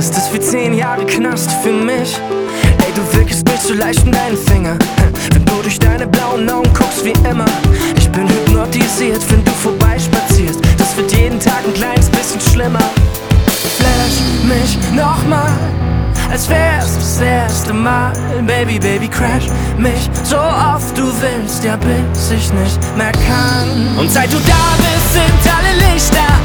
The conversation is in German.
ist es wie 10 Jahre Knast für mich. Ey, du wirkst nicht so leicht um deine Finger, wenn du durch deine blauen Augen guckst wie immer. Ich bin hypnotisiert, wenn du vorbeispazierst. Das wird jeden Tag ein kleines bisschen schlimmer. Flash mich nochmal, als wär's das erste Mal. Baby, Baby, crash mich so oft du willst, ja bis ich nicht mehr kann. Und seit du da bist, sind alle Lichter